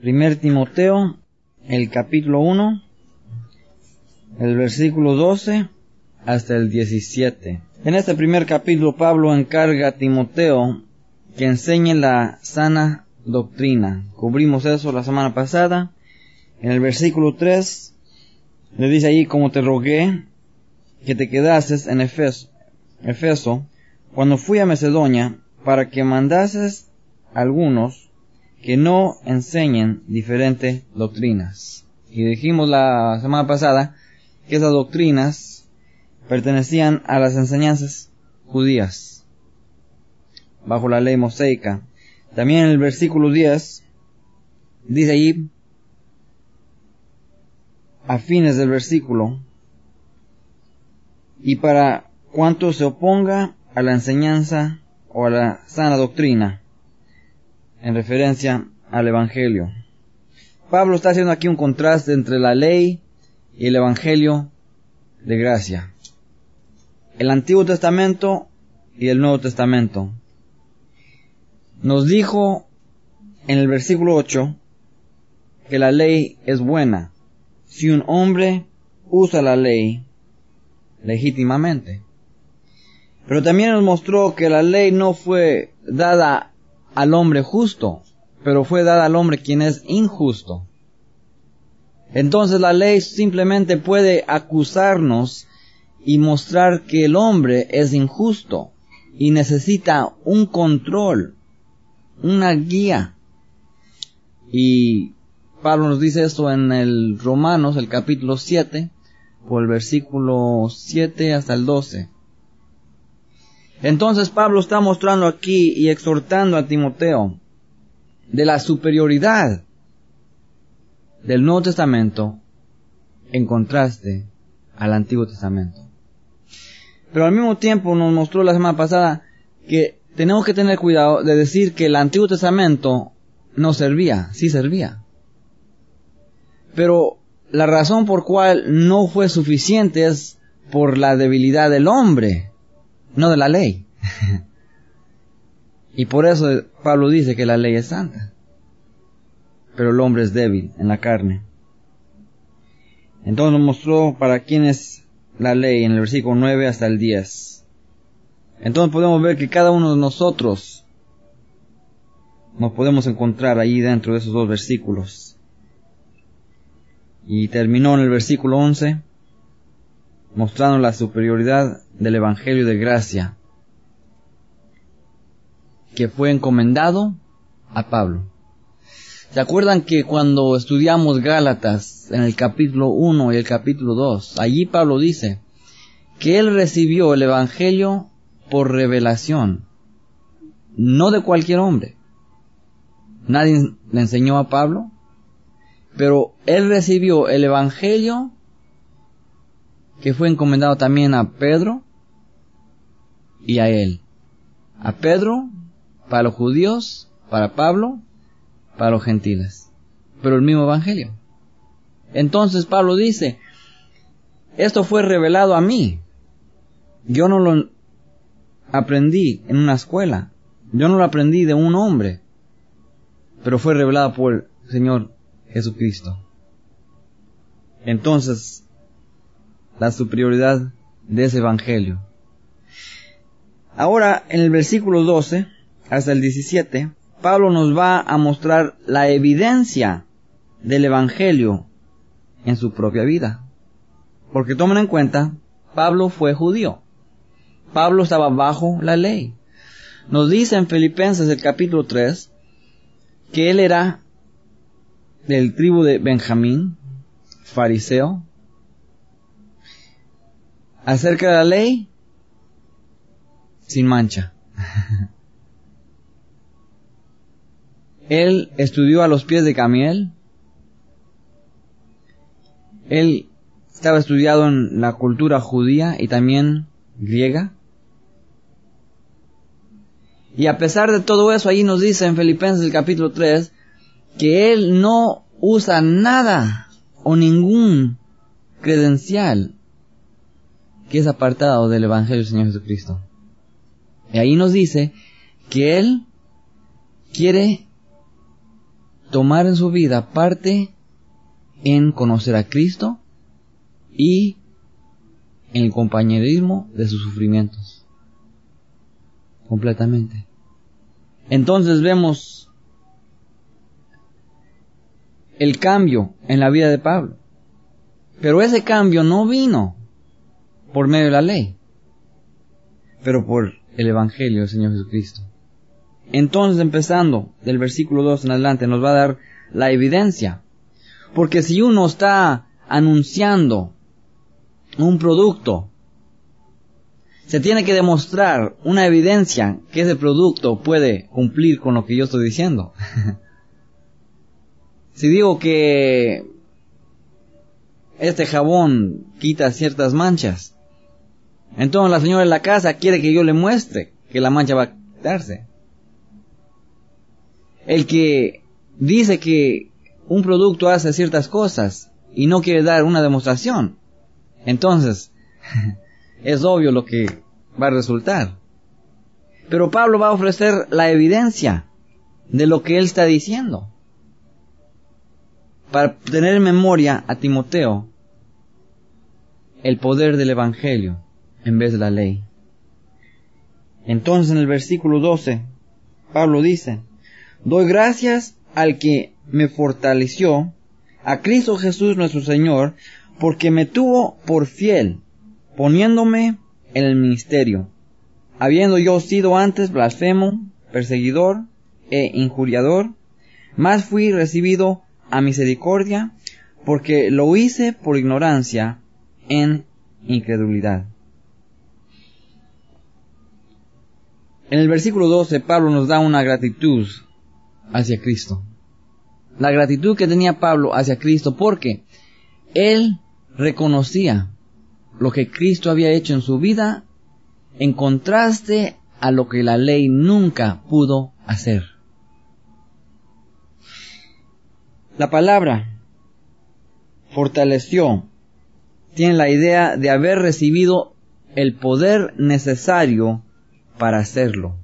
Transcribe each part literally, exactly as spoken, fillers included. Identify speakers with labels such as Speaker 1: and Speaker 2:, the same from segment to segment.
Speaker 1: Primer Timoteo, el capítulo uno, el versículo doce hasta el diecisiete. En este primer capítulo Pablo encarga a Timoteo que enseñe la sana doctrina. Cubrimos eso la semana pasada. En el versículo tres le dice allí: como te rogué que te quedases en Efeso, Efeso cuando fui a Macedonia, para que mandases a algunos que no enseñen diferentes doctrinas. Y dijimos la semana pasada que esas doctrinas pertenecían a las enseñanzas judías bajo la ley mosaica. También en el versículo diez dice allí, a fines del versículo: y para cuanto se oponga a la enseñanza o a la sana doctrina, en referencia al Evangelio. Pablo está haciendo aquí un contraste entre la ley y el Evangelio de gracia, el Antiguo Testamento y el Nuevo Testamento. Nos dijo en el versículo ocho que la ley es buena si un hombre usa la ley legítimamente. Pero también nos mostró que la ley no fue dada al hombre justo, pero fue dada al hombre quien es injusto. Entonces la ley simplemente puede acusarnos y mostrar que el hombre es injusto y necesita un control, una guía. Y Pablo nos dice esto en el Romanos, el capítulo siete, por el versículo siete hasta el doce. Entonces Pablo está mostrando aquí y exhortando a Timoteo de la superioridad del Nuevo Testamento en contraste al Antiguo Testamento. Pero al mismo tiempo nos mostró la semana pasada que tenemos que tener cuidado de decir que el Antiguo Testamento no servía, sí servía. Pero la razón por cual no fue suficiente es por la debilidad del hombre, no de la ley. Y por eso Pablo dice que la ley es santa, pero el hombre es débil en la carne. Entonces nos mostró para quién es la ley en el versículo nueve hasta el diez. Entonces podemos ver que cada uno de nosotros nos podemos encontrar ahí dentro de esos dos versículos. Y terminó en el versículo once mostrando la superioridad del Evangelio de gracia que fue encomendado a Pablo. ¿Se acuerdan que cuando estudiamos Gálatas en el capítulo uno y el capítulo dos, allí Pablo dice que él recibió el Evangelio por revelación, no de cualquier hombre? Nadie le enseñó a Pablo, pero él recibió el Evangelio que fue encomendado también a Pedro y a él. A Pedro para los judíos, para Pablo para los gentiles, pero el mismo Evangelio. Entonces Pablo dice, esto fue revelado a mí. Yo no lo aprendí en una escuela, yo no lo aprendí de un hombre, pero fue revelado por el Señor Jesucristo. Entonces, la superioridad de ese Evangelio. Ahora, en el versículo doce hasta el diecisiete, Pablo nos va a mostrar la evidencia del Evangelio en su propia vida. Porque tomen en cuenta, Pablo fue judío. Pablo estaba bajo la ley. Nos dice en Filipenses el capítulo tres que él era del tribu de Benjamín, fariseo. Acerca de la ley, sin mancha. Él estudió a los pies de Gamaliel. Él estaba estudiado en la cultura judía y también griega. Y a pesar de todo eso, ahí nos dice en Filipenses el capítulo tres que él no usa nada o ningún credencial que es apartado del Evangelio del Señor Jesucristo. Y ahí nos dice que él quiere tomar en su vida parte en conocer a Cristo y en el compañerismo de sus sufrimientos. Completamente. Entonces vemos el cambio en la vida de Pablo. Pero ese cambio no vino por medio de la ley, pero por el Evangelio del Señor Jesucristo. Entonces, empezando del versículo dos en adelante, nos va a dar la evidencia. Porque si uno está anunciando un producto, se tiene que demostrar una evidencia que ese producto puede cumplir con lo que yo estoy diciendo. Si digo que este jabón quita ciertas manchas, entonces la señora de la casa quiere que yo le muestre que la mancha va a quitarse. El que dice que un producto hace ciertas cosas y no quiere dar una demostración, entonces es obvio lo que va a resultar. Pero Pablo va a ofrecer la evidencia de lo que él está diciendo, para tener en memoria a Timoteo el poder del Evangelio en vez de la ley. Entonces en el versículo doce, Pablo dice: doy gracias al que me fortaleció, a Cristo Jesús nuestro Señor, porque me tuvo por fiel, poniéndome en el ministerio, habiendo yo sido antes blasfemo, perseguidor e injuriador, mas fui recibido a misericordia, porque lo hice por ignorancia en incredulidad. En el versículo doce, Pablo nos da una gratitud hacia Cristo. La gratitud que tenía Pablo hacia Cristo, porque él reconocía lo que Cristo había hecho en su vida, en contraste a lo que la ley nunca pudo hacer. La palabra fortaleció tiene la idea de haber recibido el poder necesario para hacerlo.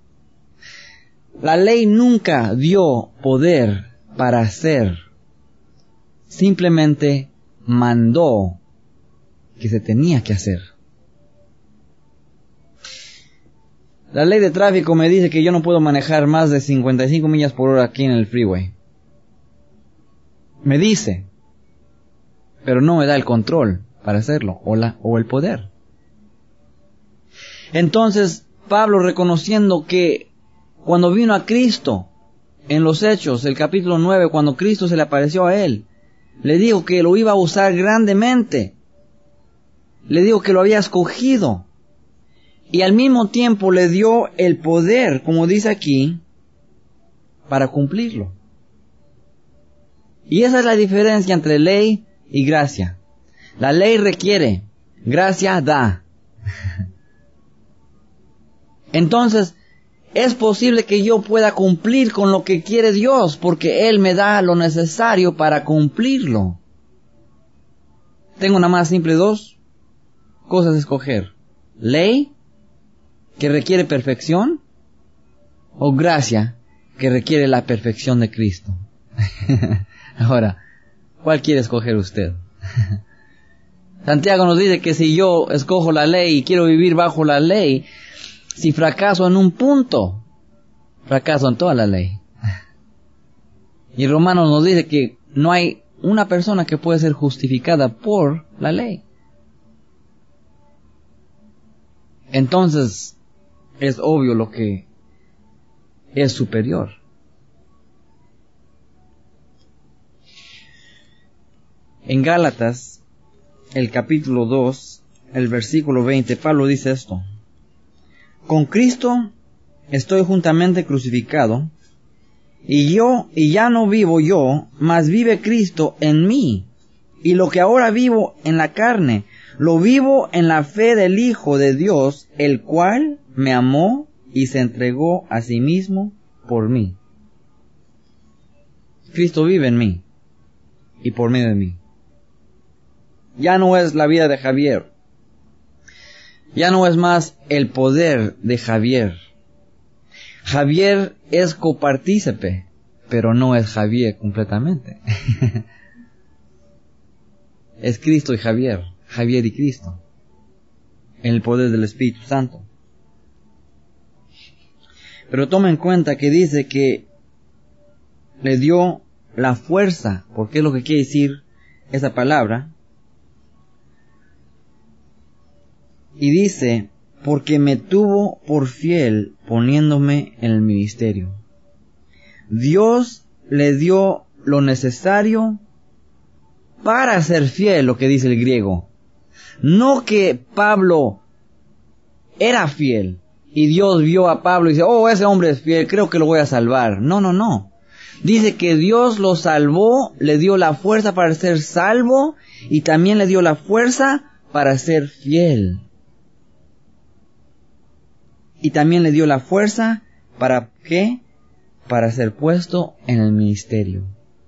Speaker 1: La ley nunca dio poder para hacer, simplemente mandó que se tenía que hacer. La ley de tráfico me dice que yo no puedo manejar más de cincuenta y cinco millas por hora aquí en el freeway. Me dice, pero no me da el control para hacerlo, o, la, o el poder. Entonces, Pablo, reconociendo que cuando vino a Cristo, en los Hechos, el capítulo nueve, cuando Cristo se le apareció a él, le dijo que lo iba a usar grandemente. Le dijo que lo había escogido. Y al mismo tiempo le dio el poder, como dice aquí, para cumplirlo. Y esa es la diferencia entre ley y gracia. La ley requiere, gracia da. Entonces, es posible que yo pueda cumplir con lo que quiere Dios, porque Él me da lo necesario para cumplirlo. Tengo nada más simple dos cosas a escoger: ley, que requiere perfección, o gracia, que requiere la perfección de Cristo. Ahora, ¿cuál quiere escoger usted? Santiago nos dice que si yo escojo la ley y quiero vivir bajo la ley, si fracaso en un punto, fracaso en toda la ley. Y Romanos nos dice que no hay una persona que puede ser justificada por la ley. Entonces, es obvio lo que es superior. En Gálatas, el capítulo dos, el versículo veinte, Pablo dice esto: con Cristo estoy juntamente crucificado, y yo, y ya no vivo yo, mas vive Cristo en mí. Y lo que ahora vivo en la carne, lo vivo en la fe del Hijo de Dios, el cual me amó y se entregó a sí mismo por mí. Cristo vive en mí y por medio de mí. Ya no es la vida de Javier. Ya no es más el poder de Javier. Javier es copartícipe, pero no es Javier completamente. Es Cristo y Javier, Javier y Cristo, en el poder del Espíritu Santo. Pero toma en cuenta que dice que le dio la fuerza, porque es lo que quiere decir esa palabra. Y dice, porque me tuvo por fiel poniéndome en el ministerio. Dios le dio lo necesario para ser fiel, lo que dice el griego. No que Pablo era fiel y Dios vio a Pablo y dice, oh, ese hombre es fiel, creo que lo voy a salvar. No, no, no. Dice que Dios lo salvó, le dio la fuerza para ser salvo y también le dio la fuerza para ser fiel. Y también le dio la fuerza para ¿qué? Para ser puesto en el ministerio.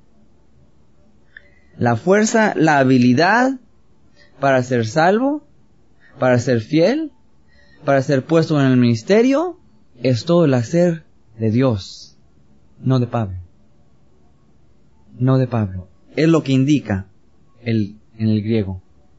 Speaker 1: La fuerza, la habilidad para ser salvo, para ser fiel, para ser puesto en el ministerio, es todo el hacer de Dios, no de Pablo. No de Pablo. Es lo que indica el, en el griego.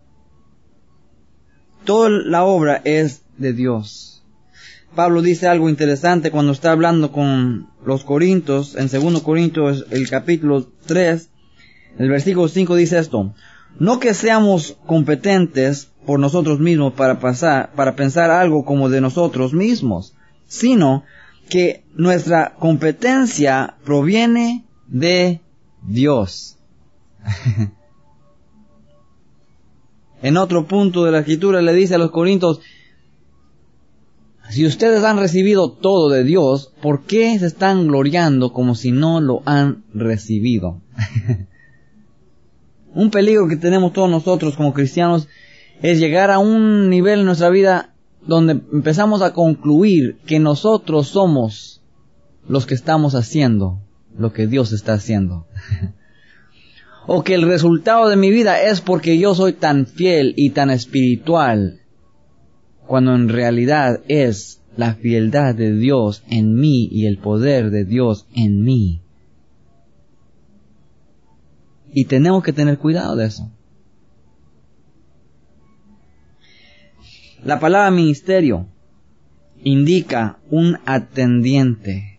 Speaker 1: Toda la obra es de Dios. Pablo dice algo interesante cuando está hablando con los Corintios, en segundo Corintios, el capítulo tres, el versículo cinco dice esto: no que seamos competentes por nosotros mismos para pasar, para pensar algo como de nosotros mismos, sino que nuestra competencia proviene de Dios. En otro punto de la escritura le dice a los Corintios, si ustedes han recibido todo de Dios, ¿por qué se están gloriando como si no lo han recibido? Un peligro que tenemos todos nosotros como cristianos es llegar a un nivel en nuestra vida donde empezamos a concluir que nosotros somos los que estamos haciendo lo que Dios está haciendo. O que el resultado de mi vida es porque yo soy tan fiel y tan espiritual, cuando en realidad es la fieldad de Dios en mí y el poder de Dios en mí. Y tenemos que tener cuidado de eso. La palabra ministerio indica un atendiente.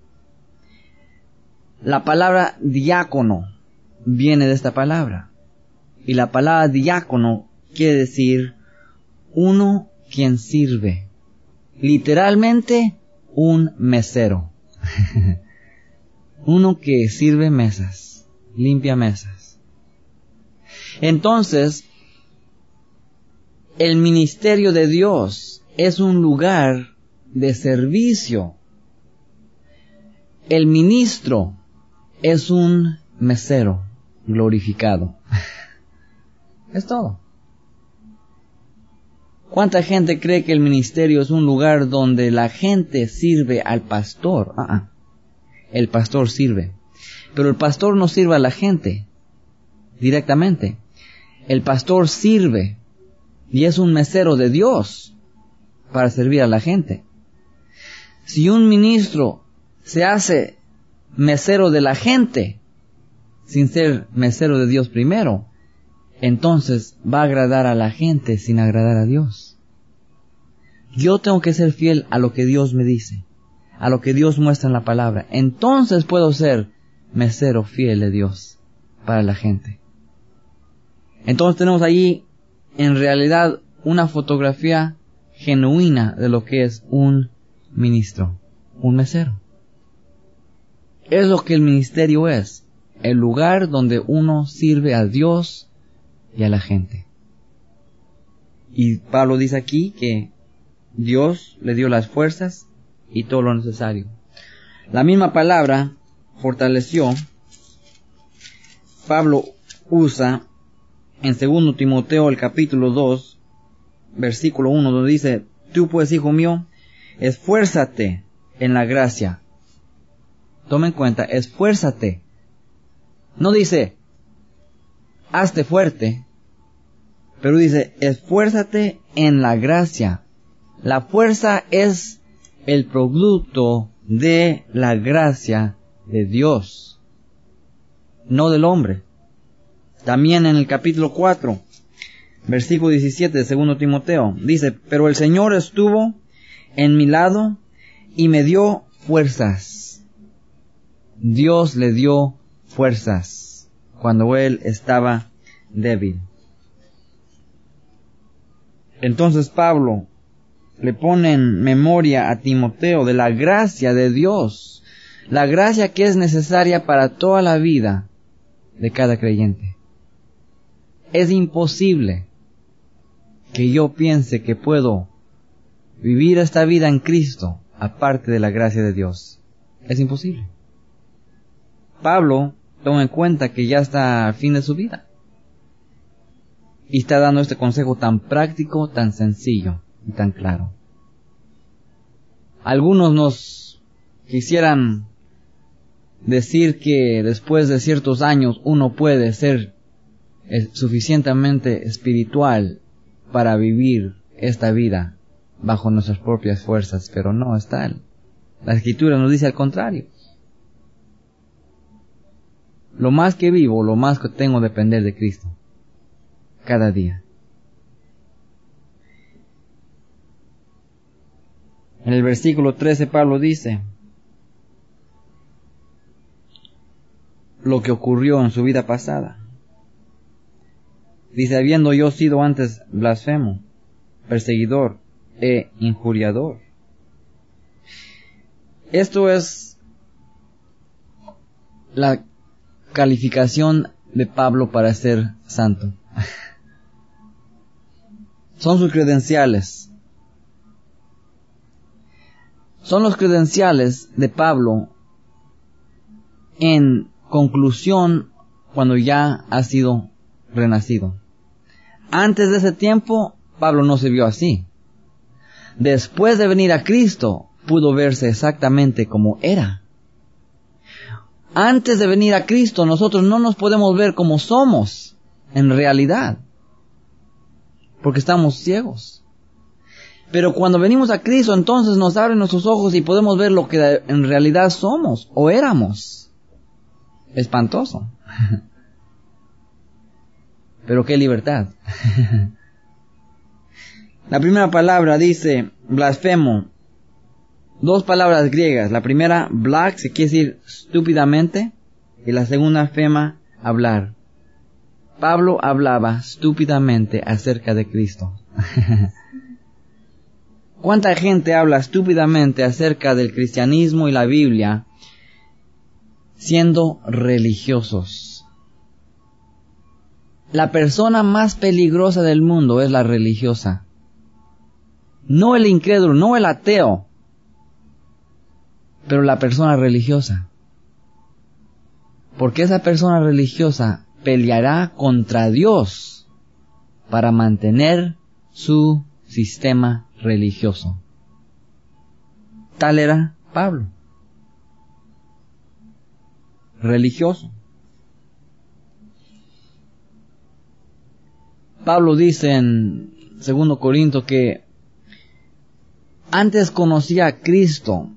Speaker 1: La palabra diácono viene de esta palabra. Y la palabra diácono quiere decir uno quien sirve. Literalmente, un mesero. Uno que sirve mesas, limpia mesas. Entonces, el ministerio de Dios es un lugar de servicio. El ministro es un mesero glorificado. Es todo. ¿Cuánta gente cree que el ministerio es un lugar donde la gente sirve al pastor? Ah, ah. El pastor sirve. Pero el pastor no sirve a la gente directamente. El pastor sirve y es un mesero de Dios para servir a la gente. Si un ministro se hace mesero de la gente sin ser mesero de Dios primero, entonces va a agradar a la gente sin agradar a Dios. Yo tengo que ser fiel a lo que Dios me dice, a lo que Dios muestra en la palabra. Entonces puedo ser mesero fiel de Dios para la gente. Entonces tenemos allí en realidad una fotografía genuina de lo que es un ministro, un mesero. Es lo que el ministerio es, el lugar donde uno sirve a Dios y a la gente. Y Pablo dice aquí que Dios le dio las fuerzas y todo lo necesario. La misma palabra, fortaleció, Pablo usa en segundo Timoteo el capítulo dos, versículo uno, donde dice, tú pues, hijo mío, esfuérzate en la gracia. Toma en cuenta, esfuérzate. No dice, hazte fuerte, pero dice, esfuérzate en la gracia. La fuerza es el producto de la gracia de Dios, no del hombre. También en el capítulo cuatro, versículo diecisiete de segundo Timoteo, dice, pero el Señor estuvo en mi lado y me dio fuerzas. Dios le dio fuerzas cuando él estaba débil. Entonces Pablo le pone en memoria a Timoteo de la gracia de Dios, la gracia que es necesaria para toda la vida de cada creyente. Es imposible que yo piense que puedo vivir esta vida en Cristo aparte de la gracia de Dios. Es imposible. Pablo toma en cuenta que ya está al fin de su vida y está dando este consejo tan práctico, tan sencillo y tan claro. Algunos nos quisieran decir que después de ciertos años uno puede ser suficientemente espiritual para vivir esta vida bajo nuestras propias fuerzas, pero no es tal. La Escritura nos dice al contrario. Lo más que vivo, lo más que tengo de depender de Cristo cada día. En el versículo trece Pablo dice lo que ocurrió en su vida pasada. Dice, habiendo yo sido antes blasfemo, perseguidor e injuriador. Esto es la calificación de Pablo para ser santo. Son sus credenciales. Son los credenciales de Pablo en conclusión cuando ya ha sido renacido. Antes de ese tiempo, Pablo no se vio así. Después de venir a Cristo, pudo verse exactamente como era. Antes de venir a Cristo, nosotros no nos podemos ver como somos en realidad, porque estamos ciegos. Pero cuando venimos a Cristo, entonces nos abren nuestros ojos y podemos ver lo que en realidad somos o éramos. Espantoso. Pero qué libertad. La primera palabra dice blasfemo. Dos palabras griegas. La primera, black, se quiere decir estúpidamente. Y la segunda, fema, hablar. Pablo hablaba estúpidamente acerca de Cristo. ¿Cuánta gente habla estúpidamente acerca del cristianismo y la Biblia siendo religiosos? La persona más peligrosa del mundo es la religiosa. No el incrédulo, no el ateo, pero la persona religiosa. Porque esa persona religiosa peleará contra Dios para mantener su sistema religioso. Tal era Pablo. Religioso. Pablo dice en segundo Corintios que antes conocía a Cristo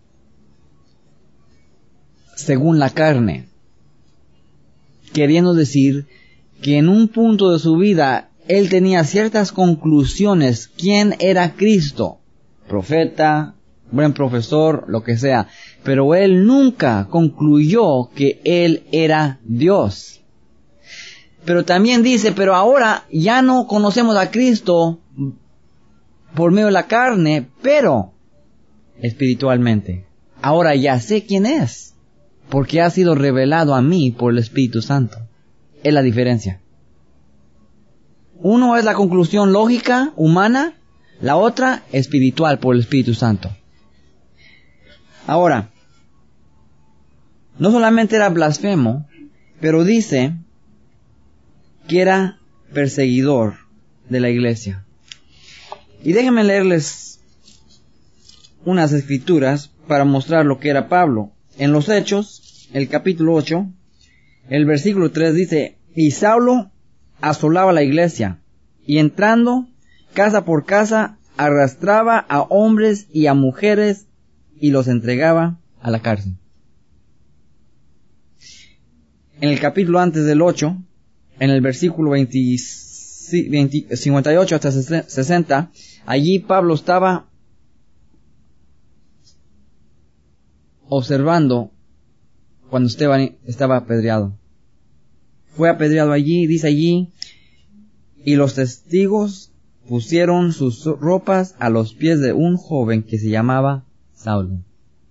Speaker 1: según la carne, queriendo decir que en un punto de su vida él tenía ciertas conclusiones quién era Cristo, profeta, buen profesor, lo que sea, pero él nunca concluyó que él era Dios. Pero también dice, pero ahora ya no conocemos a Cristo por medio de la carne, pero espiritualmente. Ahora ya sé quién es, porque ha sido revelado a mí por el Espíritu Santo. Es la diferencia. Uno es la conclusión lógica, humana, la otra espiritual por el Espíritu Santo. Ahora, no solamente era blasfemo, pero dice que era perseguidor de la iglesia. Y déjenme leerles unas escrituras para mostrar lo que era Pablo. En los Hechos, el capítulo ocho, el versículo tres dice, y Saulo asolaba la iglesia, y entrando casa por casa, arrastraba a hombres y a mujeres, y los entregaba a la cárcel. en el capítulo antes del ocho, en el versículo veinte, veinte, cincuenta y ocho hasta sesenta, allí Pablo estaba observando cuando Esteban estaba apedreado. Fue apedreado allí, dice allí, y los testigos pusieron sus ropas a los pies de un joven que se llamaba Saulo.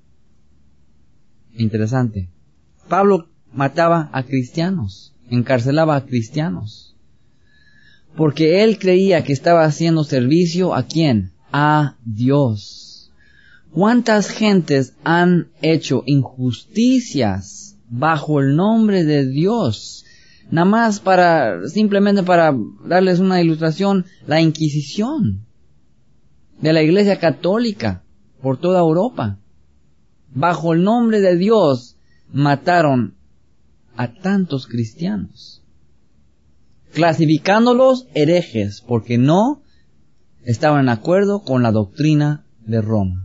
Speaker 1: Interesante. Pablo mataba a cristianos, encarcelaba a cristianos, porque él creía que estaba haciendo servicio ¿a quién? A Dios. ¿Cuántas gentes han hecho injusticias bajo el nombre de Dios? Nada más para, simplemente para darles una ilustración, la Inquisición de la Iglesia Católica por toda Europa. Bajo el nombre de Dios mataron a tantos cristianos, clasificándolos herejes, porque no estaban en acuerdo con la doctrina de Roma.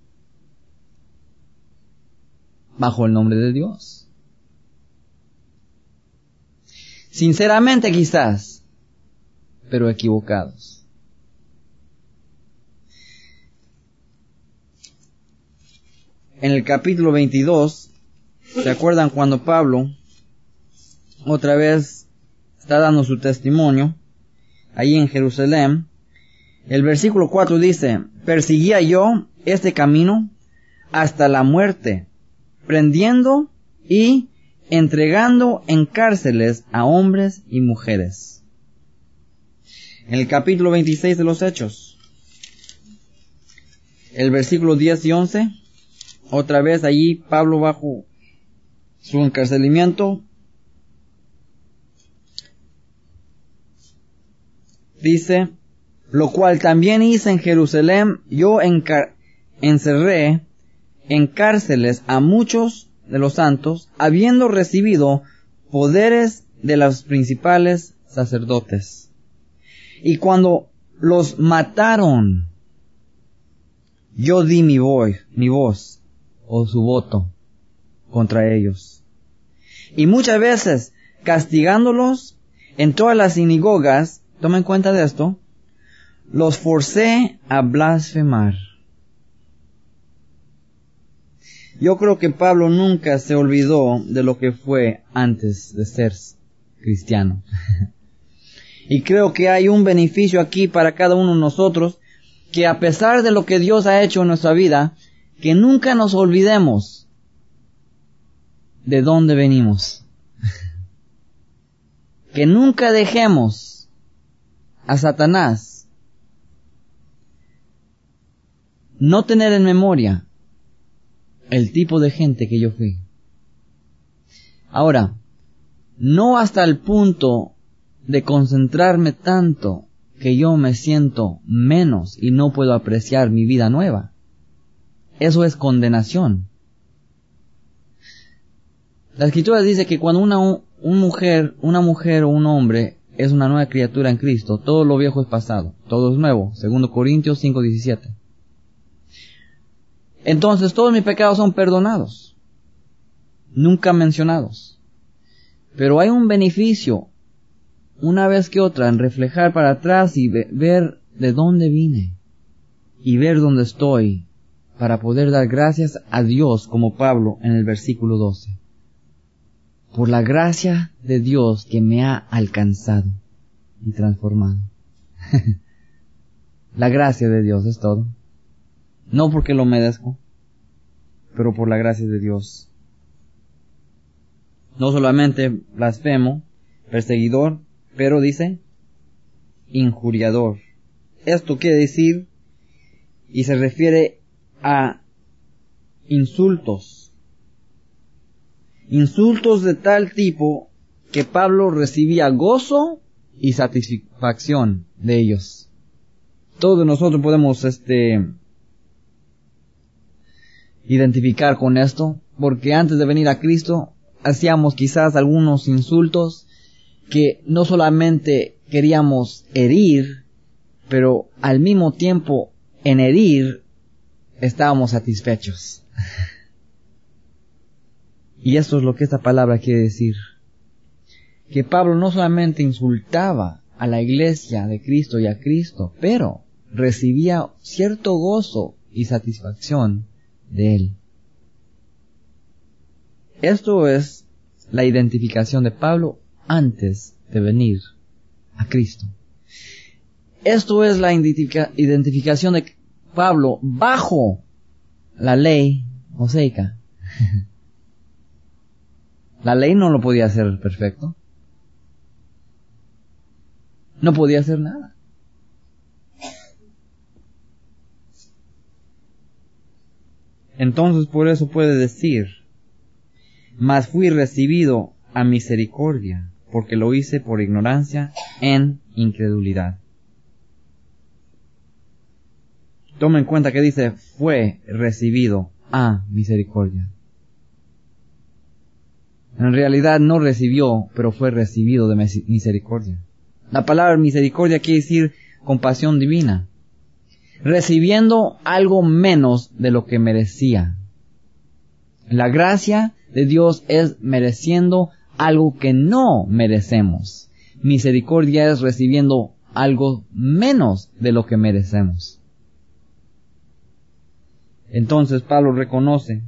Speaker 1: Bajo el nombre de Dios. Sinceramente quizás, pero equivocados. En el capítulo veintidós, ¿se acuerdan cuando Pablo otra vez está dando su testimonio allí en Jerusalén? El versículo cuatro dice: persiguía yo este camino hasta la muerte, prendiendo y entregando en cárceles a hombres y mujeres. En el capítulo veintiséis de los Hechos, el versículo diez y once, otra vez allí Pablo bajo su encarcelamiento, dice: lo cual también hice en Jerusalén, yo encar- encerré en cárceles a muchos de los santos, habiendo recibido poderes de los principales sacerdotes. Y cuando los mataron, yo di mi voz, mi voz, o su voto, contra ellos. Y muchas veces, castigándolos en todas las sinagogas, tomen cuenta de esto, los forcé a blasfemar. Yo creo que Pablo nunca se olvidó de lo que fue antes de ser cristiano. Y creo que hay un beneficio aquí para cada uno de nosotros, que a pesar de lo que Dios ha hecho en nuestra vida, que nunca nos olvidemos de dónde venimos. Que nunca dejemos a Satanás no tener en memoria el tipo de gente que yo fui. Ahora, no hasta el punto de concentrarme tanto que yo me siento menos y no puedo apreciar mi vida nueva. Eso es condenación. La Escritura dice que cuando una, una mujer, una mujer o un hombre es una nueva criatura en Cristo, todo lo viejo es pasado, todo es nuevo. Segundo Corintios cinco diecisiete. Entonces todos mis pecados son perdonados, nunca mencionados. Pero hay un beneficio, una vez que otra, en reflejar para atrás y ve, ver de dónde vine y ver dónde estoy, para poder dar gracias a Dios, como Pablo en el versículo doce. Por la gracia de Dios que me ha alcanzado y transformado. La gracia de Dios es todo. No porque lo merezco, pero por la gracia de Dios. No solamente blasfemo, perseguidor, pero dice, injuriador. Esto quiere decir, y se refiere a insultos. Insultos de tal tipo que Pablo recibía gozo y satisfacción de ellos. Todos nosotros podemos, este, identificar con esto, porque antes de venir a Cristo hacíamos quizás algunos insultos que no solamente queríamos herir, pero al mismo tiempo en herir estábamos satisfechos. Y eso es lo que esta palabra quiere decir. que Pablo no solamente insultaba a la iglesia de Cristo y a Cristo, pero recibía cierto gozo y satisfacción de él. Esto es la identificación de Pablo antes de venir a Cristo. Esto es la identifica- identificación de Pablo bajo la ley mosaica. La ley no lo podía hacer perfecto. No podía hacer nada. Entonces por eso puede decir, mas fui recibido a misericordia, porque lo hice por ignorancia en incredulidad. Toma en cuenta que dice, fue recibido a misericordia. En realidad no recibió, pero fue recibido de misericordia. La palabra misericordia quiere decir compasión divina. Recibiendo algo menos de lo que merecía. La gracia de Dios es mereciendo algo que no merecemos. Misericordia es recibiendo algo menos de lo que merecemos. Entonces Pablo reconoce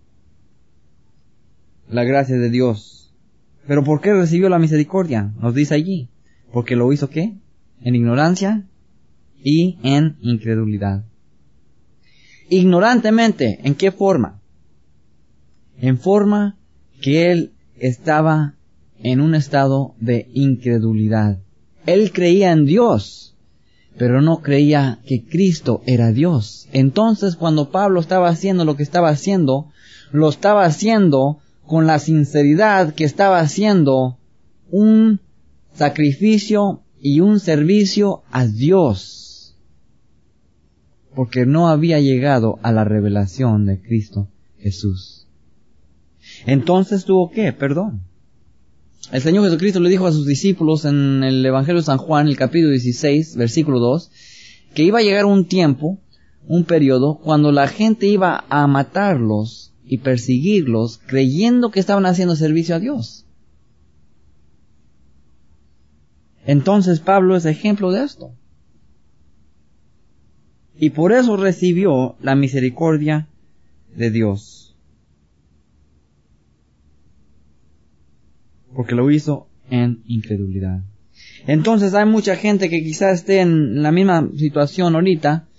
Speaker 1: la gracia de Dios. ¿Pero por qué recibió la misericordia? Nos dice allí. Porque lo hizo ¿qué? En ignorancia y en incredulidad. Ignorantemente, ¿en qué forma? En forma que él estaba en un estado de incredulidad. Él creía en Dios, pero no creía que Cristo era Dios. Entonces, cuando Pablo estaba haciendo lo que estaba haciendo, lo estaba haciendo con la sinceridad que estaba haciendo un sacrificio y un servicio a Dios, porque no había llegado a la revelación de Cristo Jesús. Entonces tuvo ¿qué? Perdón. El Señor Jesucristo le dijo a sus discípulos en el Evangelio de San Juan, el capítulo dieciséis, versículo dos, que iba a llegar un tiempo, un periodo, cuando la gente iba a matarlos y perseguirlos, creyendo que estaban haciendo servicio a Dios. Entonces Pablo es ejemplo de esto. Y por eso recibió la misericordia de Dios. Porque lo hizo en incredulidad. Entonces hay mucha gente que quizás esté en la misma situación ahorita,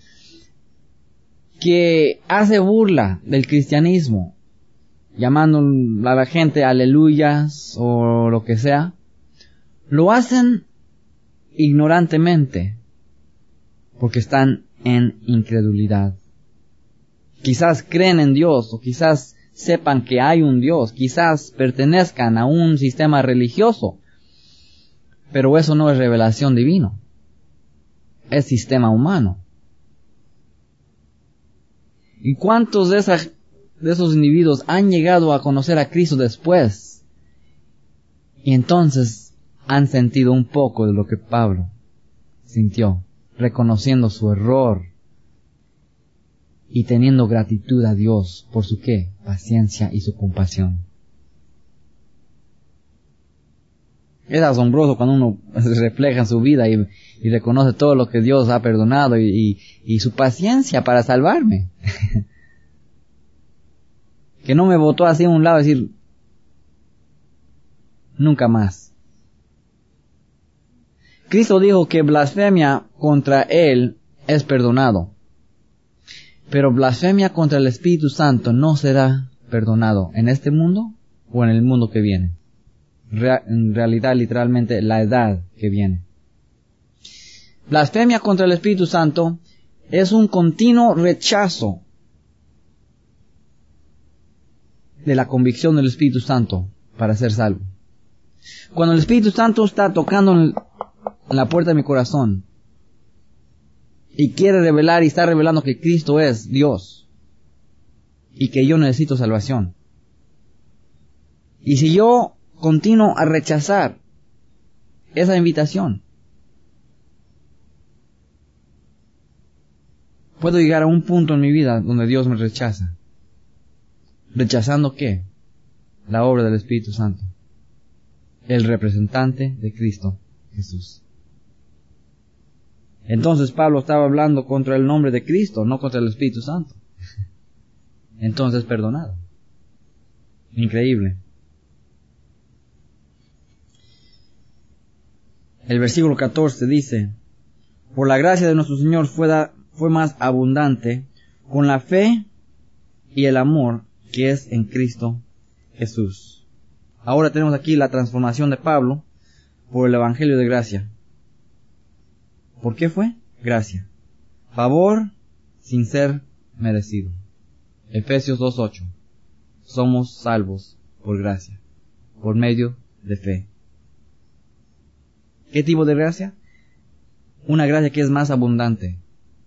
Speaker 1: que hace burla del cristianismo, llamando a la gente aleluyas o lo que sea. Lo hacen ignorantemente, porque están en incredulidad. Quizás creen en Dios, o quizás sepan que hay un Dios, quizás pertenezcan a un sistema religioso, pero eso no es revelación divina, es sistema humano. ¿Y cuántos de, esas, de esos individuos han llegado a conocer a Cristo después? Y entonces han sentido un poco de lo que Pablo sintió, reconociendo su error y teniendo gratitud a Dios por su ¿qué? Paciencia y su compasión. Es asombroso cuando uno se refleja en su vida y, y reconoce todo lo que Dios ha perdonado y, y, y su paciencia para salvarme. Que no me botó así a un lado y decir, nunca más. Cristo dijo que blasfemia contra Él es perdonado, pero blasfemia contra el Espíritu Santo no será perdonado en este mundo o en el mundo que viene. Real, en realidad, literalmente, la edad que viene. Blasfemia contra el Espíritu Santo es un continuo rechazo de la convicción del Espíritu Santo para ser salvo. Cuando el Espíritu Santo está tocando en, el, en la puerta de mi corazón y quiere revelar y está revelando que Cristo es Dios y que yo necesito salvación, y si yo continúo a rechazar esa invitación, puedo llegar a un punto en mi vida donde Dios me rechaza. ¿Rechazando qué? La obra del Espíritu Santo. el representante de Cristo Jesús. Entonces Pablo estaba hablando contra el nombre de Cristo, no contra el Espíritu Santo. Entonces perdonado. Increíble. El versículo catorce dice: por la gracia de nuestro Señor fue, da, fue más abundante con la fe y el amor que es en Cristo Jesús. Ahora tenemos aquí la transformación de Pablo por el Evangelio de gracia. ¿Por qué fue? Gracia. Favor sin ser merecido. Efesios dos ocho. Somos salvos por gracia, por medio de fe. ¿Qué tipo de gracia? Una gracia que es más abundante.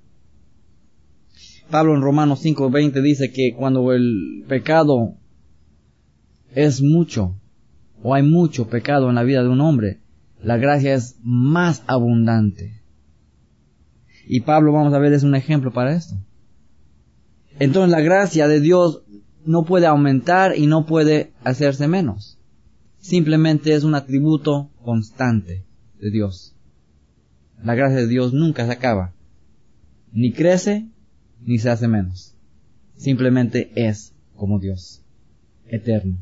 Speaker 1: Pablo en Romanos cinco veinte dice que cuando el pecado es mucho, o hay mucho pecado en la vida de un hombre, la gracia es más abundante. Y Pablo, vamos a ver, es un ejemplo para esto. Entonces la gracia de Dios no puede aumentar y no puede hacerse menos. Simplemente es un atributo constante de Dios. La gracia de Dios nunca se acaba. Ni crece, ni se hace menos. Simplemente es como Dios, eterno.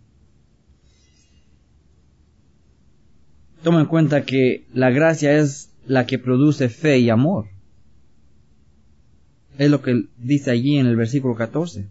Speaker 1: Toma en cuenta que la gracia es la que produce fe y amor. Es lo que dice allí en el versículo catorce.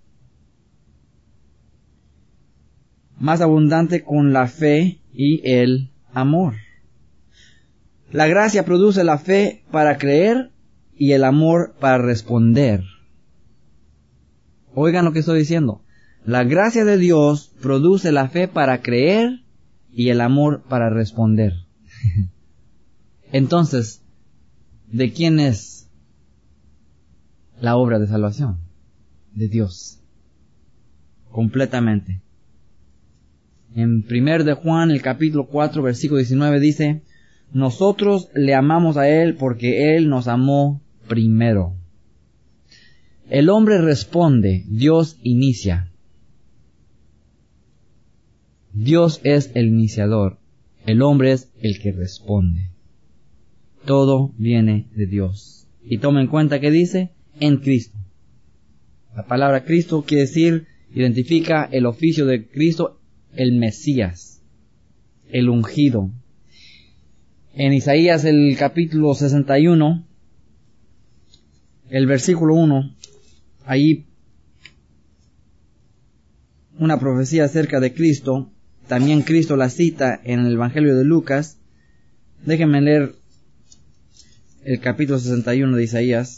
Speaker 1: Más abundante con la fe y el amor. La gracia produce la fe para creer y el amor para responder. Oigan lo que estoy diciendo. La gracia de Dios produce la fe para creer y el amor para responder. Entonces, ¿de quién es la obra de salvación? De Dios. Completamente. En primer de Juan, el capítulo cuatro, versículo diecinueve dice: nosotros le amamos a Él porque Él nos amó primero. El hombre responde, Dios inicia. Dios es el iniciador, el hombre es el que responde. Todo viene de Dios. Y toma en cuenta que dice, en Cristo. La palabra Cristo quiere decir, identifica el oficio de Cristo, el Mesías, el ungido. En Isaías el capítulo sesenta y uno, el versículo uno, ahí una profecía acerca de Cristo. También Cristo la cita en el Evangelio de Lucas. Déjenme leer el capítulo sesenta y uno de Isaías,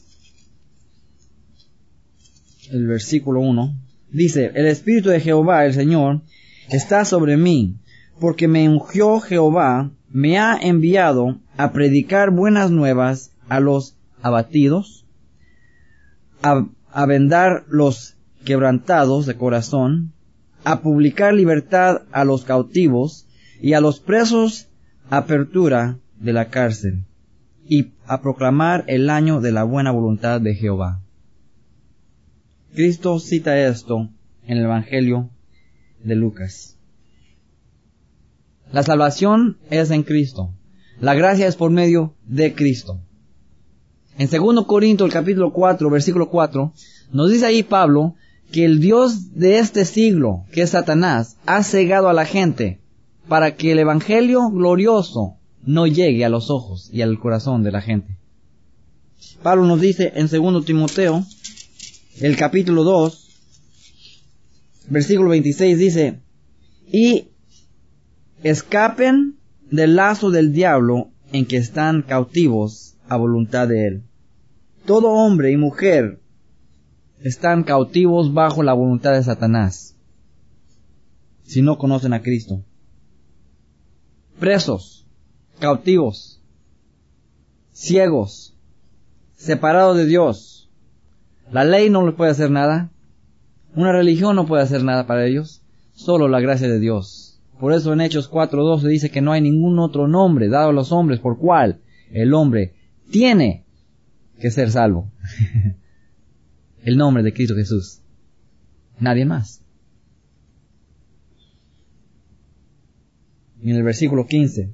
Speaker 1: el versículo uno. Dice: el Espíritu de Jehová, el Señor, está sobre mí, porque me ungió Jehová, me ha enviado a predicar buenas nuevas a los abatidos, a, a vendar los quebrantados de corazón, a publicar libertad a los cautivos y a los presos apertura de la cárcel, y a proclamar el año de la buena voluntad de Jehová. Cristo cita esto en el Evangelio de Lucas. La salvación es en Cristo. La gracia es por medio de Cristo. En segundo Corintios, el capítulo cuatro, versículo cuatro, nos dice ahí Pablo que el Dios de este siglo, que es Satanás, ha cegado a la gente para que el Evangelio glorioso no llegue a los ojos y al corazón de la gente. Pablo nos dice en segundo Timoteo, el capítulo dos, versículo veintiséis, dice: y escapen del lazo del diablo en que están cautivos a voluntad de él. Todo hombre y mujer están cautivos bajo la voluntad de Satanás, si no conocen a Cristo. Presos, cautivos, ciegos, separados de Dios. La ley no les puede hacer nada. Una religión no puede hacer nada para ellos. Solo la gracia de Dios. Por eso en Hechos cuatro doce dice que no hay ningún otro nombre dado a los hombres por cual el hombre tiene que ser salvo. El nombre de Cristo Jesús. Nadie más. Y en el versículo quince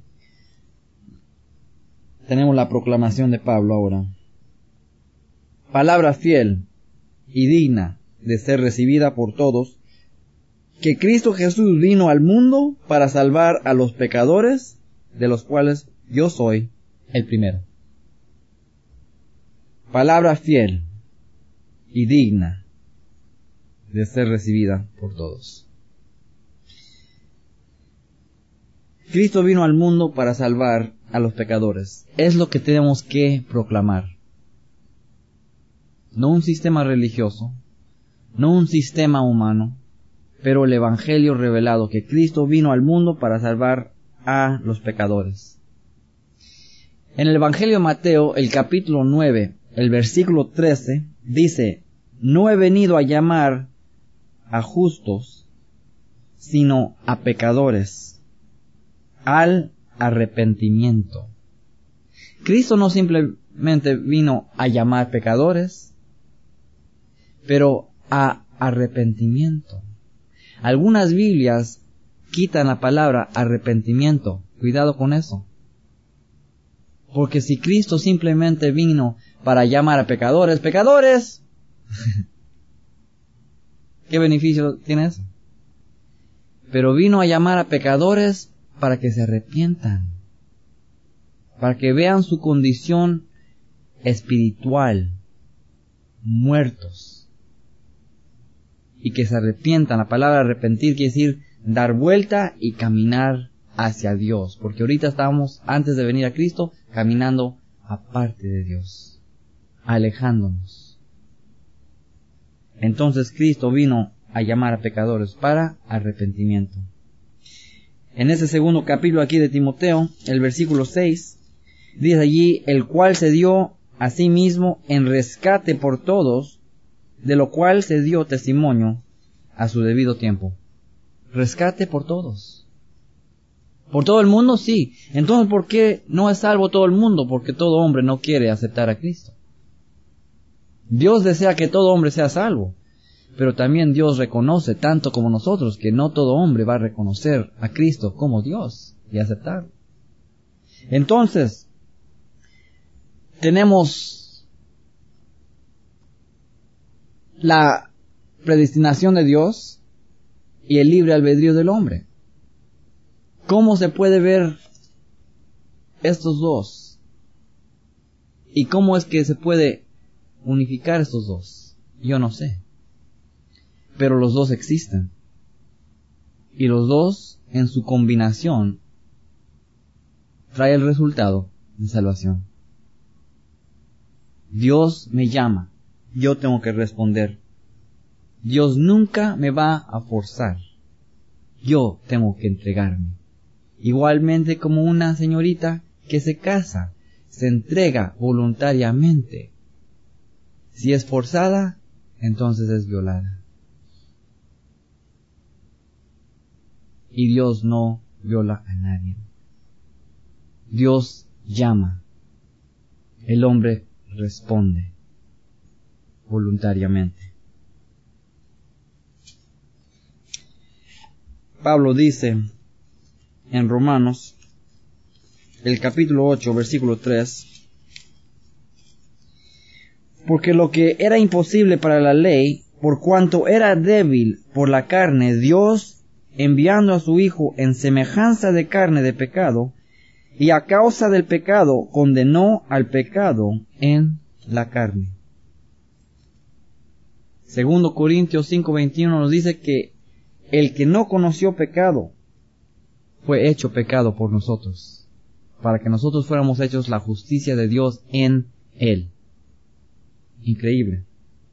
Speaker 1: tenemos la proclamación de Pablo ahora. Palabra fiel y digna de ser recibida por todos, que Cristo Jesús vino al mundo para salvar a los pecadores, de los cuales yo soy el primero. Palabra fiel y digna de ser recibida por todos. Cristo vino al mundo para salvar a los pecadores. Es lo que tenemos que proclamar. No un sistema religioso, no un sistema humano, pero el Evangelio revelado, que Cristo vino al mundo para salvar a los pecadores. En el Evangelio de Mateo, el capítulo nueve, el versículo trece, dice: no he venido a llamar a justos, sino a pecadores, al arrepentimiento. Cristo no simplemente vino a llamar pecadores, pero a arrepentimiento. Algunas Biblias quitan la palabra arrepentimiento. Cuidado con eso. Porque si Cristo simplemente vino para llamar a pecadores, ¡pecadores! ¿Qué beneficio tiene eso? Pero vino a llamar a pecadores para que se arrepientan, para que vean su condición espiritual, muertos, y que se arrepientan. La palabra arrepentir quiere decir dar vuelta y caminar hacia Dios, porque ahorita estábamos, antes de venir a Cristo, caminando aparte de Dios, alejándonos. Entonces Cristo vino a llamar a pecadores para arrepentimiento. En ese segundo capítulo aquí de Timoteo, el versículo seis, dice allí: el cual se dio a sí mismo en rescate por todos, de lo cual se dio testimonio a su debido tiempo. Rescate por todos. ¿Por todo el mundo? Sí. Entonces, ¿por qué no es salvo todo el mundo? Porque todo hombre no quiere aceptar a Cristo. Dios desea que todo hombre sea salvo, pero también Dios reconoce, tanto como nosotros, que no todo hombre va a reconocer a Cristo como Dios y aceptarlo. Entonces, tenemos la predestinación de Dios y el libre albedrío del hombre. ¿Cómo se puede ver estos dos? ¿Y cómo es que se puede unificar estos dos? Yo no sé. Pero los dos existen. Y los dos, en su combinación, trae el resultado de salvación. Dios me llama. Yo tengo que responder. Dios nunca me va a forzar. Yo tengo que entregarme. Igualmente como una señorita que se casa, se entrega voluntariamente. Si es forzada, entonces es violada. Y Dios no viola a nadie. Dios llama. El hombre responde voluntariamente. Pablo dice en Romanos, el capítulo ocho, versículo tres, porque lo que era imposible para la ley, por cuanto era débil por la carne, Dios, enviando a su Hijo en semejanza de carne de pecado, y a causa del pecado condenó al pecado en la carne. Segundo Corintios cinco veintiuno nos dice que el que no conoció pecado fue hecho pecado por nosotros, para que nosotros fuéramos hechos la justicia de Dios en él. Increíble.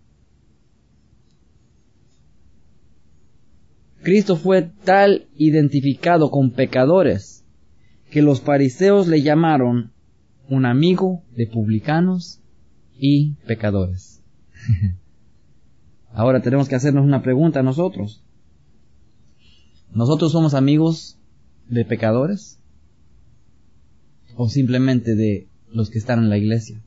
Speaker 1: Cristo fue tal identificado con pecadores que los fariseos le llamaron un amigo de publicanos y pecadores. Ahora tenemos que hacernos una pregunta a nosotros. ¿Nosotros somos amigos de pecadores? ¿O simplemente de los que están en la iglesia?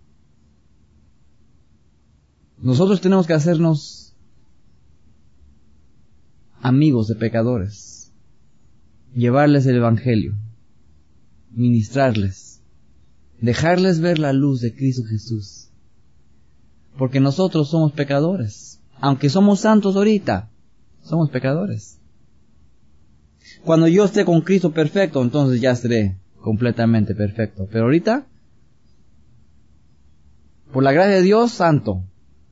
Speaker 1: Nosotros tenemos que hacernos amigos de pecadores. llevarles el Evangelio, ministrarles, dejarles ver la luz de Cristo Jesús. Porque nosotros somos pecadores. Aunque somos santos ahorita, somos pecadores. Cuando yo esté con Cristo perfecto, entonces ya seré completamente perfecto. Pero ahorita, por la gracia de Dios, santo.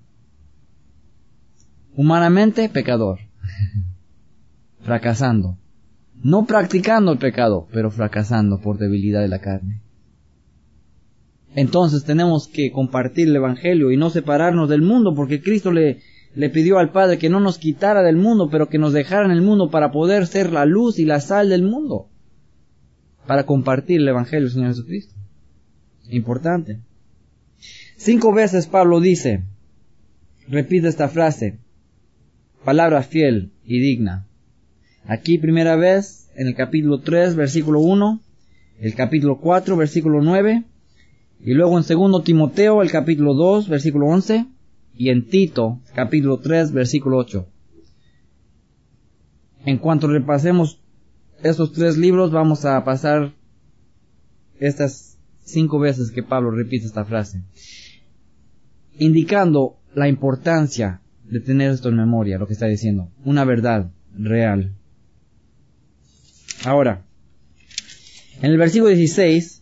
Speaker 1: Humanamente, pecador. Fracasando. No practicando el pecado, pero fracasando por debilidad de la carne. Entonces tenemos que compartir el Evangelio y no separarnos del mundo, porque Cristo le, le pidió al Padre que no nos quitara del mundo, pero que nos dejara en el mundo para poder ser la luz y la sal del mundo. Para compartir el Evangelio del Señor Jesucristo. Importante. Cinco veces Pablo dice, repite esta frase, palabra fiel y digna. Aquí primera vez en el capítulo tres, versículo uno, el capítulo cuatro, versículo nueve, y luego en segundo Timoteo, el capítulo dos, versículo once, y en Tito, capítulo tres, versículo ocho. En cuanto repasemos estos tres libros, vamos a pasar estas cinco veces que Pablo repite esta frase, indicando la importancia de tener esto en memoria, lo que está diciendo, una verdad real. Ahora, en el versículo dieciséis,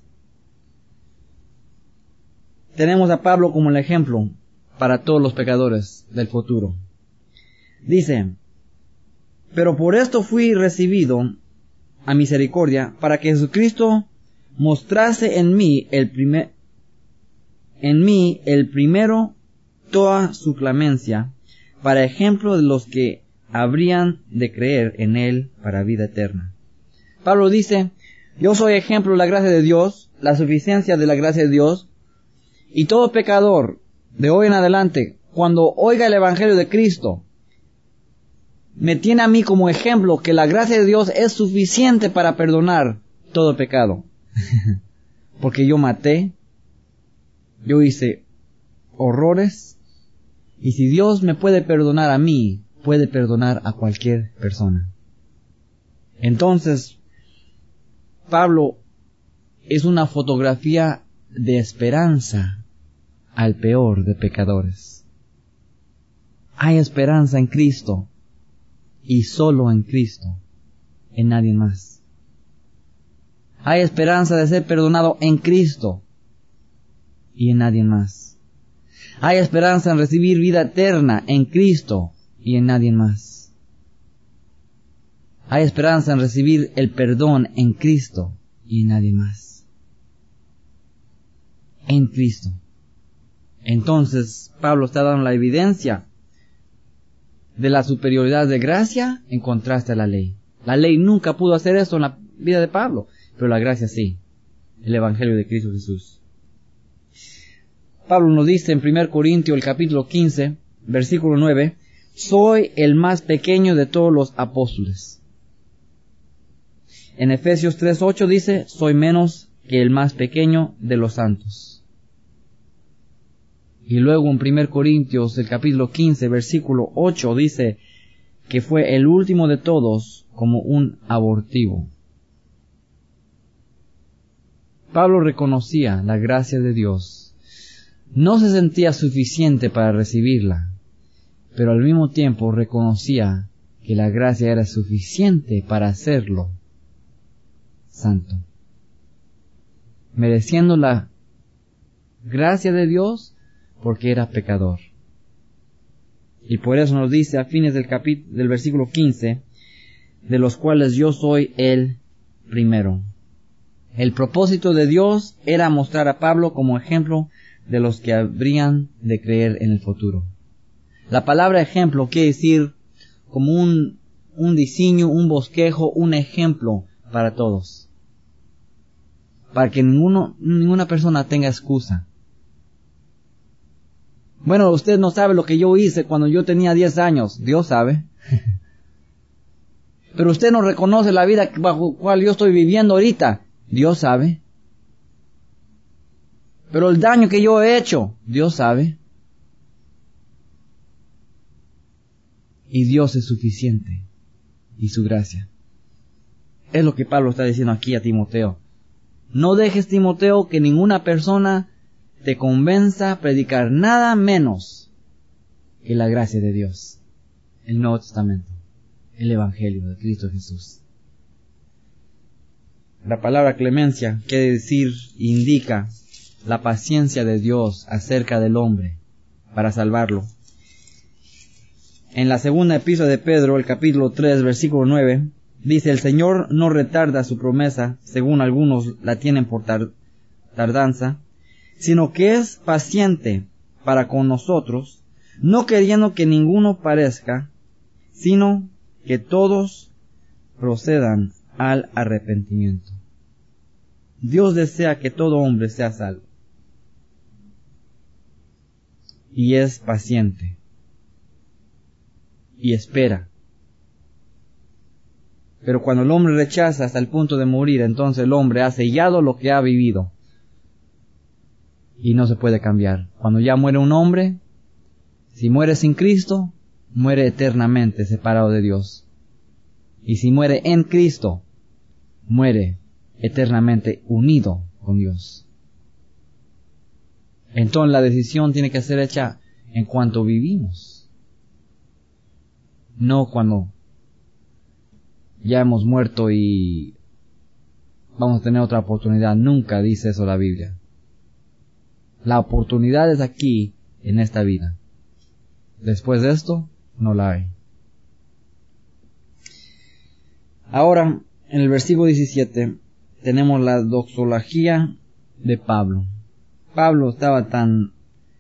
Speaker 1: tenemos a Pablo como el ejemplo para todos los pecadores del futuro. Dice, pero por esto fui recibido a misericordia, para que Jesucristo mostrase en mí el primer, en mí el primero toda su clemencia, para ejemplo de los que habrían de creer en él para vida eterna. Pablo dice, yo soy ejemplo de la gracia de Dios, la suficiencia de la gracia de Dios, y todo pecador, de hoy en adelante, cuando oiga el Evangelio de Cristo, me tiene a mí como ejemplo que la gracia de Dios es suficiente para perdonar todo pecado. Porque yo maté, yo hice horrores, y si Dios me puede perdonar a mí, puede perdonar a cualquier persona. Entonces, Pablo es una fotografía de esperanza al peor de pecadores. Hay esperanza en Cristo y solo en Cristo, en nadie más. Hay esperanza de ser perdonado en Cristo y en nadie más. Hay esperanza en recibir vida eterna en Cristo y en nadie más. Hay esperanza en recibir el perdón en Cristo y en nadie más. En Cristo. Entonces, Pablo está dando la evidencia de la superioridad de gracia en contraste a la ley. La ley nunca pudo hacer eso en la vida de Pablo, pero la gracia sí. El Evangelio de Cristo Jesús. Pablo nos dice en primera Corintios el capítulo quince, versículo nueve, soy el más pequeño de todos los apóstoles. En Efesios tres ocho dice, soy menos que el más pequeño de los santos. Y luego en primera Corintios el capítulo quince, versículo ocho dice que fue el último de todos como un abortivo. Pablo reconocía la gracia de Dios. No se sentía suficiente para recibirla, pero al mismo tiempo reconocía que la gracia era suficiente para hacerlo santo. Mereciendo la gracia de Dios porque era pecador. Y por eso nos dice a fines del capítulo, del versículo quince, de los cuales yo soy el primero. El propósito de Dios era mostrar a Pablo como ejemplo de los que habrían de creer en el futuro. La palabra ejemplo quiere decir como un, un diseño, un bosquejo, un ejemplo para todos. Para que ninguno, ninguna persona tenga excusa. Bueno, usted no sabe lo que yo hice cuando yo tenía diez años. Dios sabe. Pero usted no reconoce la vida bajo la cual yo estoy viviendo ahorita. Dios sabe. Pero el daño que yo he hecho, Dios sabe. Y Dios es suficiente. Y su gracia. Es lo que Pablo está diciendo aquí a Timoteo. No dejes, Timoteo, que ninguna persona te convenza a predicar nada menos que la gracia de Dios, el Nuevo Testamento, el Evangelio de Cristo Jesús. La palabra clemencia quiere decir, indica la paciencia de Dios acerca del hombre para salvarlo. En la segunda epístola de Pedro, el capítulo tres, versículo nueve, dice: el Señor no retarda su promesa, según algunos la tienen por tar- tardanza, sino que es paciente para con nosotros, no queriendo que ninguno parezca, sino que todos procedan al arrepentimiento. Dios desea que todo hombre sea salvo. Y es paciente. Y espera. Pero cuando el hombre rechaza hasta el punto de morir, entonces el hombre ha sellado lo que ha vivido. Y no se puede cambiar. Cuando ya muere un hombre, si muere sin Cristo, muere eternamente separado de Dios. Y si muere en Cristo, muere eternamente unido con Dios. Entonces la decisión tiene que ser hecha en cuanto vivimos, no cuando ya hemos muerto y vamos a tener otra oportunidad. Nunca dice eso la Biblia. La oportunidad es aquí, en esta vida. Después de esto, no la hay. Ahora, en el versículo diecisiete, tenemos la doxología de Pablo. Pablo estaba tan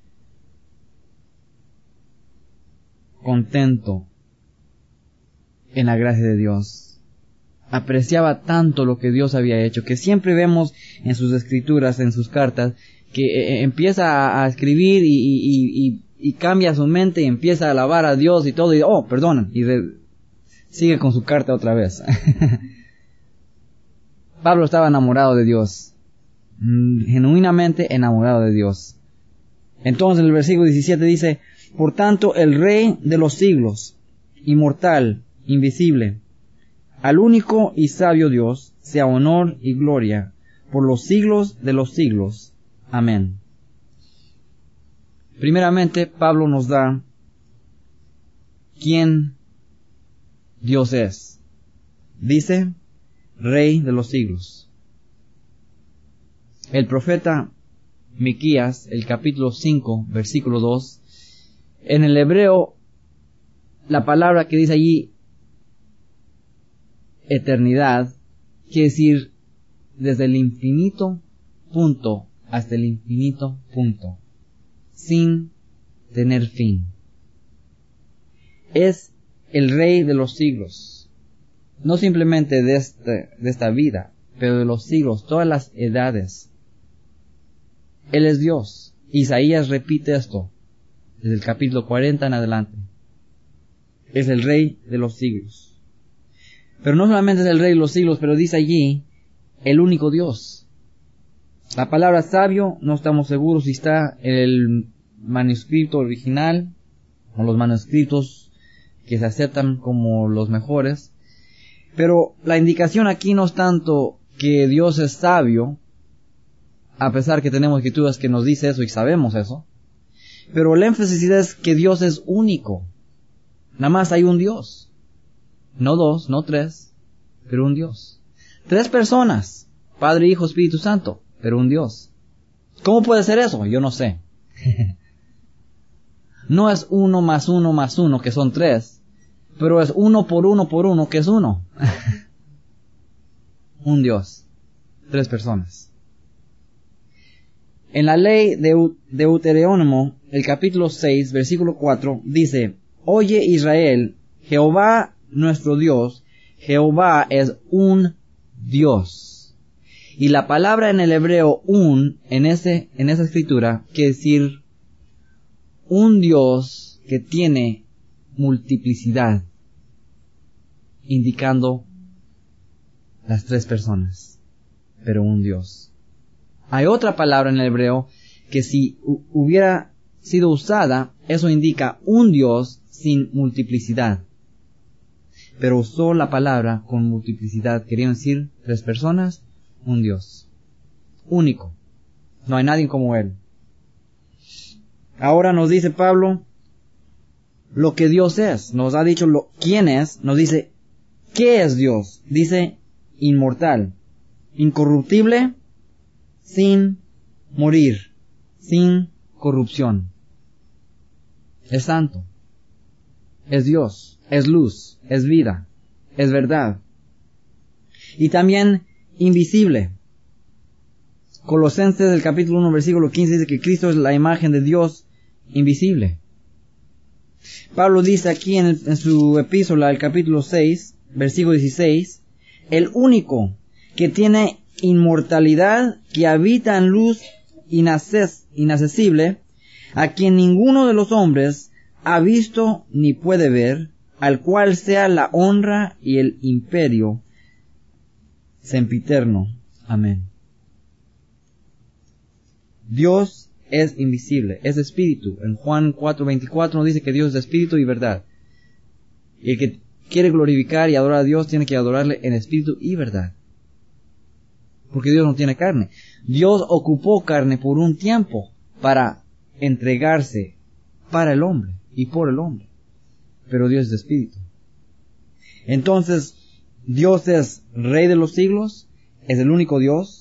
Speaker 1: contento en la gracia de Dios, apreciaba tanto lo que Dios había hecho, que siempre vemos en sus escrituras, en sus cartas, que eh, empieza a, a escribir y, y, y, y cambia su mente y empieza a alabar a Dios y todo, y oh, perdón, y de, sigue con su carta otra vez. Pablo estaba enamorado de Dios, genuinamente enamorado de Dios. Entonces el versículo diecisiete dice: por tanto, el Rey de los siglos, inmortal, invisible, al único y sabio Dios, sea honor y gloria por los siglos de los siglos. Amén. Primeramente, Pablo nos da quién Dios es. Dice: Rey de los siglos. El profeta Miquías, el capítulo cinco, versículo dos, en el hebreo, la palabra que dice allí, eternidad, quiere decir desde el infinito punto hasta el infinito punto, sin tener fin. Es el Rey de los siglos. No simplemente de, este, de esta vida, pero de los siglos, todas las edades. Él es Dios. Isaías repite esto desde el capítulo cuarenta en adelante. Es el Rey de los siglos. Pero no solamente es el Rey de los siglos, pero dice allí el único Dios. La palabra sabio no estamos seguros si está en el manuscrito original o los manuscritos que se aceptan como los mejores. Pero la indicación aquí no es tanto que Dios es sabio, a pesar que tenemos escrituras que nos dice eso y sabemos eso. Pero el énfasis es que Dios es único. Nada más hay un Dios. No dos, no tres, pero un Dios. Tres personas, Padre, Hijo, Espíritu Santo, pero un Dios. ¿Cómo puede ser eso? Yo no sé. No es uno más uno más uno, que son tres, pero es uno por uno por uno, que es uno. Un Dios. Tres personas. En la ley de Deuteronomio, el capítulo seis, versículo cuatro, dice: Oye Israel, Jehová nuestro Dios, Jehová es un Dios. Y la palabra en el hebreo un, en ese, en esa escritura, quiere decir un Dios que tiene multiplicidad, indicando las tres personas, pero un Dios. Hay otra palabra en el hebreo que si hubiera sido usada, eso indica un Dios sin multiplicidad. pero usó la palabra con multiplicidad, quería decir tres personas, un Dios. Único. No hay nadie como Él. Ahora nos dice Pablo lo que Dios es. Nos ha dicho lo, quién es. Nos dice qué es Dios. Dice inmortal, incorruptible, sin morir, sin corrupción. Es santo. Es Dios. Es luz. Es vida. Es verdad. Y también invisible. Colosenses del capítulo uno versículo quince dice que Cristo es la imagen de Dios invisible. Pablo dice aquí en, el, en su epístola, el capítulo seis, versículo dieciséis, el único que tiene inmortalidad, que habita en luz inaces, inaccesible, a quien ninguno de los hombres ha visto ni puede ver, al cual sea la honra y el imperio sempiterno. Amén. Dios es invisible, es espíritu. En Juan cuatro veinticuatro nos dice que Dios es espíritu y verdad. Y el que quiere glorificar y adorar a Dios tiene que adorarle en espíritu y verdad. Porque Dios no tiene carne. Dios ocupó carne por un tiempo para entregarse para el hombre y por el hombre. Pero Dios es espíritu. Entonces, Dios es Rey de los siglos, es el único Dios.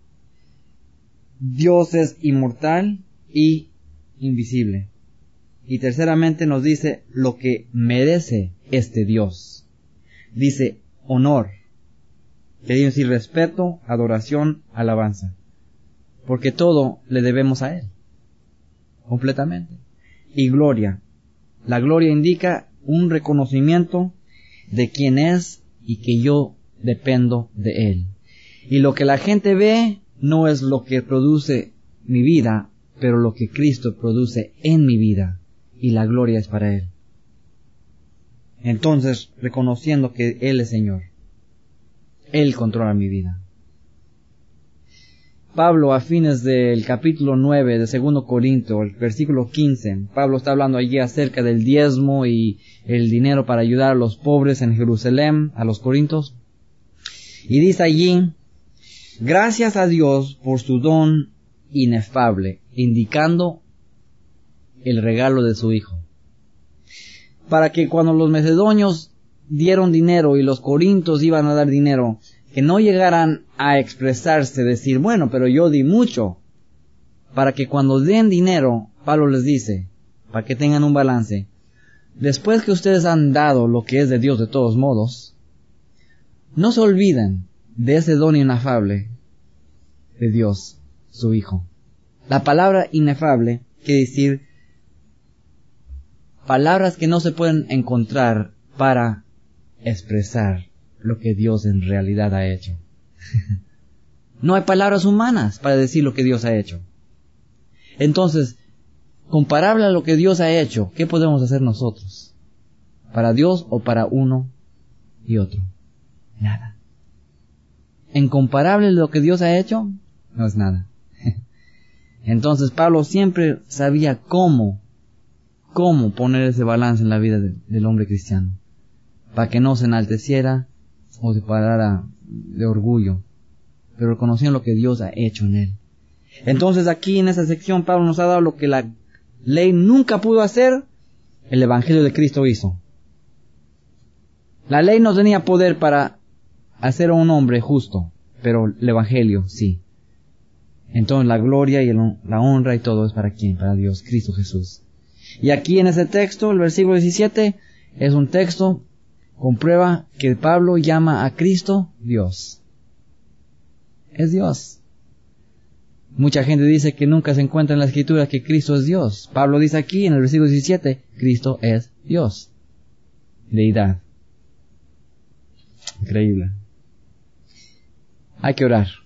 Speaker 1: Dios es inmortal y invisible. Y terceramente nos dice lo que merece este Dios. Dice honor. Quiere decir respeto, adoración, alabanza. Porque todo le debemos a Él. Completamente. Y gloria. La gloria indica un reconocimiento de quién es y que yo dependo de Él. Y lo que la gente ve no es lo que produce mi vida, pero lo que Cristo produce en mi vida, y la gloria es para Él. Entonces, reconociendo que Él es Señor, Él controla mi vida. Pablo, a fines del capítulo nueve de segundo Corintios, el versículo quince, Pablo está hablando allí acerca del diezmo y el dinero para ayudar a los pobres en Jerusalén, a los corintios, y dice allí: gracias a Dios por su don inefable, indicando el regalo de su Hijo. Para que cuando los macedonios dieron dinero y los corintios iban a dar dinero, que no llegaran a expresarse, decir, bueno, pero yo di mucho. Para que cuando den dinero, Pablo les dice, para que tengan un balance, después que ustedes han dado lo que es de Dios de todos modos, no se olviden de ese don inefable de Dios, su Hijo. La palabra inefable quiere decir palabras que no se pueden encontrar para expresar lo que Dios en realidad ha hecho. No hay palabras humanas para decir lo que Dios ha hecho. Entonces, comparable a lo que Dios ha hecho, ¿qué podemos hacer nosotros? ¿Para Dios o para uno y otro? Nada. Incomparable a lo que Dios ha hecho, no es nada. Entonces Pablo siempre sabía cómo, cómo poner ese balance en la vida de, del hombre cristiano, para que no se enalteciera o se parara de orgullo, pero reconociendo lo que Dios ha hecho en él. Entonces aquí en esta sección Pablo nos ha dado lo que la ley nunca pudo hacer, el Evangelio de Cristo hizo. La ley no tenía poder para hacer a un hombre justo, pero el Evangelio sí. Entonces la gloria y el, la honra y todo es para quién, para Dios, Cristo Jesús. Y aquí en ese texto, el versículo diecisiete, es un texto comprueba que Pablo llama a Cristo Dios. Es Dios. Mucha gente dice que nunca se encuentra en la Escritura que Cristo es Dios. Pablo dice aquí en el versículo diecisiete, Cristo es Dios. Deidad. Increíble. Hay que orar.